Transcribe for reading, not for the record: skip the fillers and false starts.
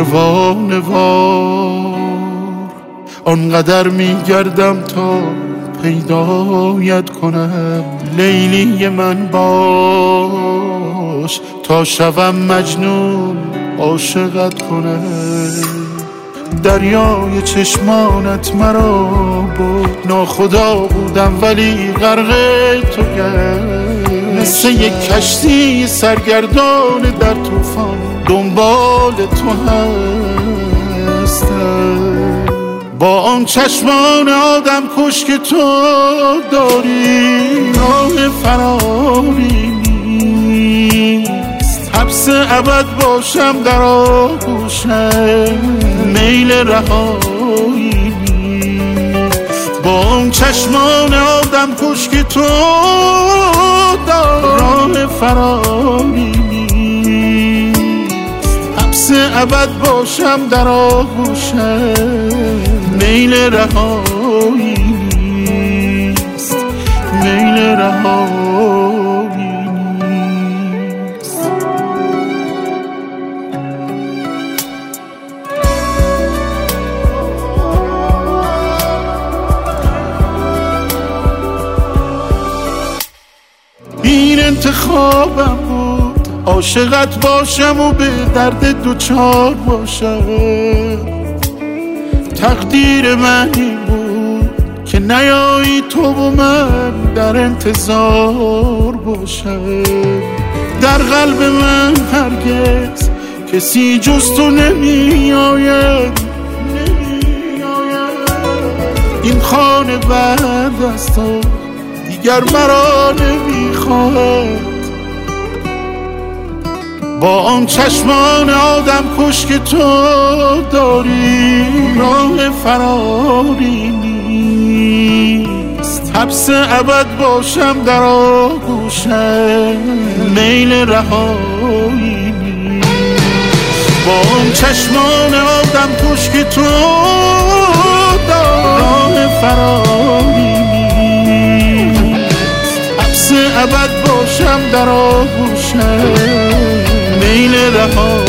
پروانه وار آنقدر میگردم تا پیدایت کنم. لیلی من باش تا شوم مجنون عاشقت کنم. دریای چشمانت مرا بود، ناخدا بودم ولی غرق تو گشت. مثل یک کشتی سرگردان در طوفان دنبال تو هستم. با آن چشمان آدم کش که تو داری راه فراری نیست. حبس ابد باشم در آغوشم میل رهایی نیست. با آن چشمان آدم کش که تو داری راه فراری نیست. حبس ابد باشم در آغوشم میل رهایی نیست. میل رهایی نیست. این انتخابم بود، عاشقت باشم و به درد دوچار باشم. تقدیر من این بود که نیایی تو و من در انتظار باشم. در قلب من هرگز کسی جز تو نمی آید. این خانه بعد از تو دیگر مرا نمی خواهد. با آن چشمان آدم کش که تو داری راه فراری نیست. حبس ابد باشم در آغوشم میل رهایی نیست. با آن چشمان آدم کش که تو داری راه فراری نیست. حبس ابد باشم در آغوشم میل رهایی